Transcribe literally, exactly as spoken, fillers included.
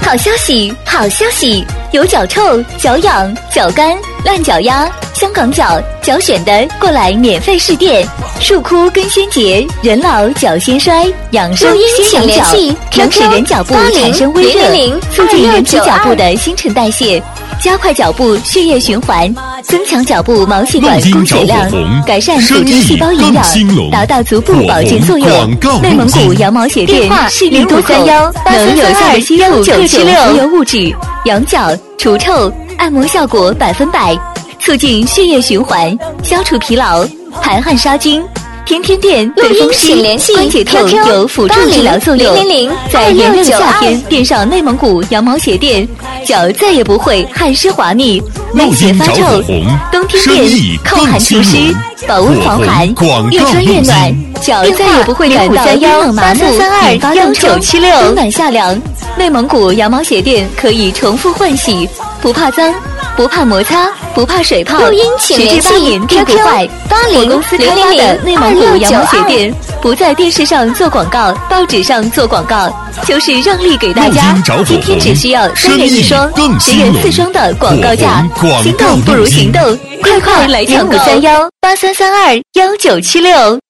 好消息，好消息！有脚臭、脚痒、脚干、烂脚丫、香港脚、脚癣的，过来免费试电。树枯根先结，人老脚先衰，养生先养脚，能使人脚部产生微热，促进人体脚部的新陈代谢，加快脚部血液循环，增强脚部毛细管供血量，改善组织细胞营养，达到足部保健作用。内蒙古羊毛鞋店势力多口，能有效的吸附各种浮油物质，养脚除臭，按摩效果百分百，促进血液循环，消除疲劳，排汗杀菌。天天店对风湿、关节痛有辅助治疗作用。在炎热的夏天，垫上内蒙古羊毛鞋垫，脚再也不会汗湿滑腻、内血发臭。冬天店抗寒除湿、保温防寒，越穿越暖，脚再也不会感到阴冷麻木、引发冻臭。冬暖夏凉，内蒙古羊毛鞋垫可以重复换洗，不怕脏，不怕摩擦，不怕水泡，十至八年定不坏。我公司开发的内蒙古羊毛鞋垫，不在电视上做广告，报纸上做广告，就是让利给大家。今天只需要三元一双，十元四双的广告价，心动不如行动，快快来抢五三幺八三三二幺九七六。